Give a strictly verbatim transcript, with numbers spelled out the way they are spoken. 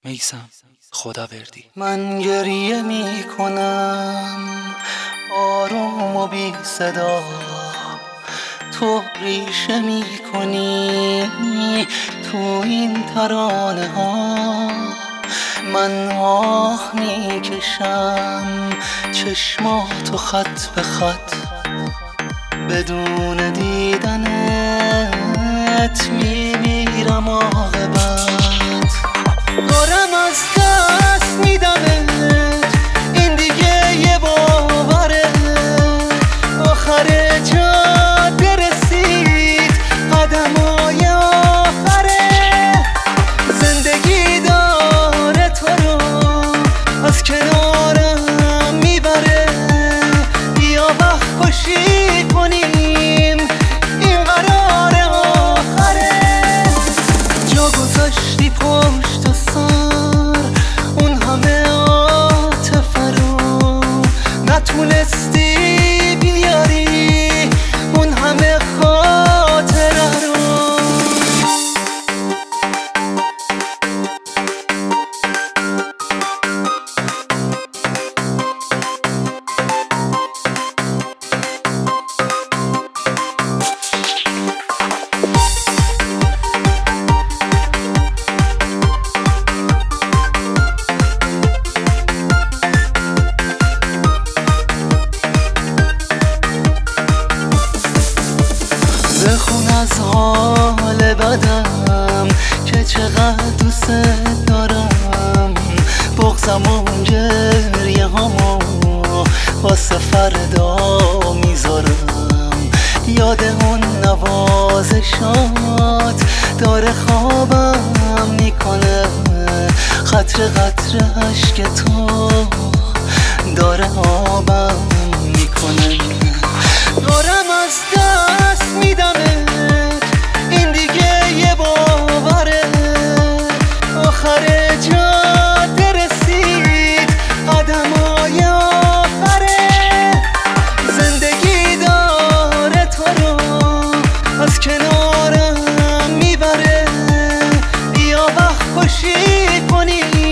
میثم خداوردی. من گریه می کنم آروم و بی صدا، تو ریشه می کنی تو این ترانه ها. من آه می کشم چشماتو خط به خط، بدون دیدنت می میرم عاقبت. دارم از دست میدمت، این دیگه یه باوره، آخر جاده رسید قدمای آخره. زندگی داره تو رو از کنارم میبره، بیا وقت کشی کنیم این قرار آخره. جا گذاشتی پشت سر اون همه عاطفه رو، نتونستی بیاری اون همه خاطره رو. بخون از حال بدم که چقدر دوست دارم، بغضم و گریه هامو واسه فردا میذارم. یاد اون نوازشات داره خوابم میکنه، قطره قطره عشق تو داره آبم میکنه. دارم از دست میدمت، این دیگه یه باوره، آخر جاده رسید قدمای آخره. زندگی داره تو رو از کنارم میبره، بیا وقت کشی کنی